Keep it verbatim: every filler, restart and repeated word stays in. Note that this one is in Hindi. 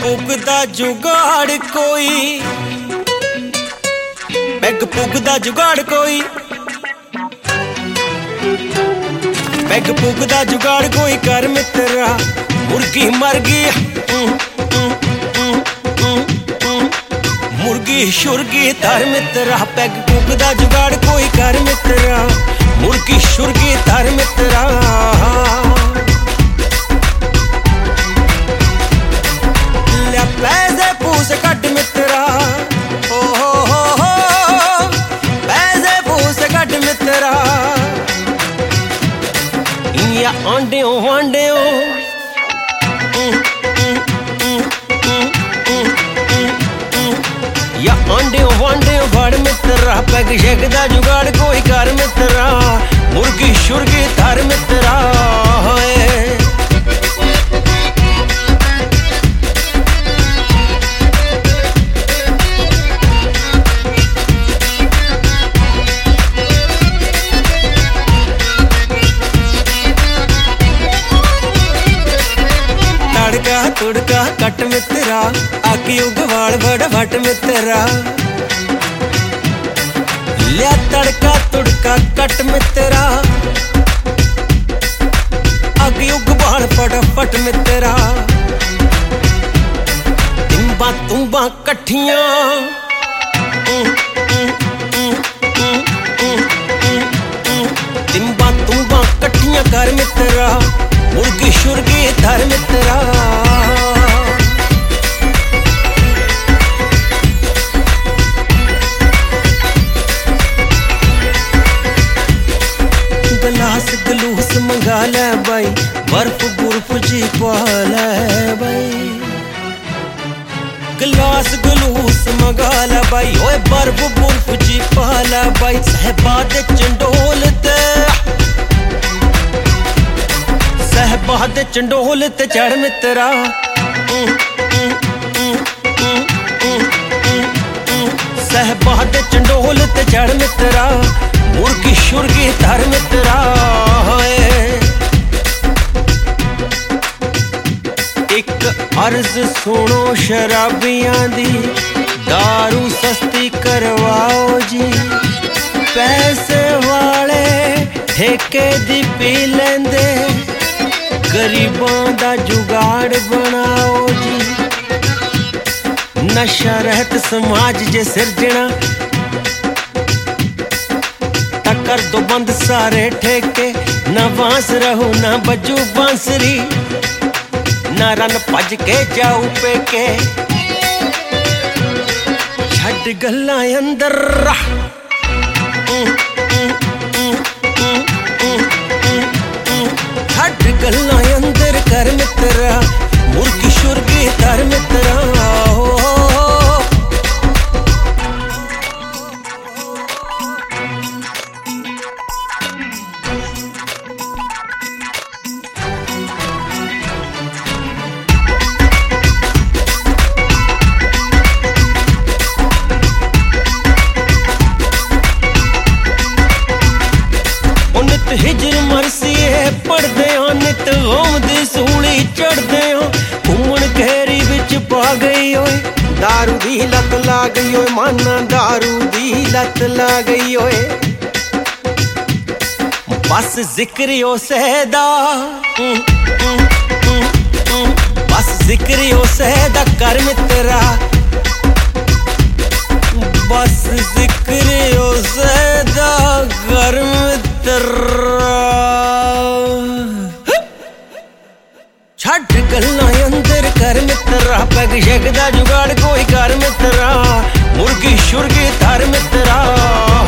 पुग दा जुगाड़ कोई, पैग पुग दा जुगाड़ कोई, पैग पुग दा जुगाड़ कोई कर मित्रा, मुर्गी मर गई मुर्गी शुरगी धर मित्रा, पैग पुग दा जुगाड़ कोई कर मित्रा, मुर्गी शुरगी धर मित्रा। ले पैसे पूस कट मित्रा, ओ हो हो हो पैसे पूस कट मित्रा, या आंडियों वांडियों या आंडियों वांडियों फड़ मित्रा, पैग शेक दा जुगाड़ कोई कर मित्रा, मुर्गी शुरगी धर मित्रा। तड़का तुड़का कट मित्रा, आकी उगवाड़ बड़ भट मित्रा, लिया तड़का तुड़का कट मित्रा, आकी उगवाड़ फटाफट मित्रा। तिम्बा तुम्बा कट्ठियां तिम्बा तुम्बा कट्ठियां कर मित्रा, मुर्गी शुरगी धर मित्रा। गलास गलूस मंगा ले भाई, बर्फ बुर्फ जी पा ले भाई, गलास गलूस मंगा ले भाई, ओए बर्फ बुर्फ जी पा ले भाई। सहबा दे चंडोल ते सहबा दे चंडोल ते चढ़ मित्रा, सहबा दे चंडोल ते चढ़ मित्रा, मुर्गी शुरगी धर मित्रा। एक अर्ज सुनो शराबियां दी, दारू सस्ती करवाओ जी, पैसे वाले ठेके दी पी लेंदे, गरीबां दा जुगाड़ बनाओ जी। नशा रहत समाज जे सिरजना, कर दो बंद सारे ठेके, ना बांस रहो ना बजू बांसरी, ना रन भज के जाऊ पेके। छड़ गल्लां अंदर छड़ गल्लां अंदर कर मित्रा, मुर्गी शुरगी धर मित्रा। हिजर मरसीए पढ़दे हो, नित गम दी सूली चढ़दे हो, घूमन घेरी बिच पा गई ओए, दारू दी लत ला गई ओए, माना दारू दी लत ला गई ओए। बस जिक्र ओसेदा बस जिक्र ओसेदा कर मित्रा, बस जिक्र ओसेदा कर मित्रा। छड़ गल्लां अंदर कर मित्रा, पैग शेक दा जुगाड़ कोई कर मित्रा, मुर्गी शुरगी धर मित्रा।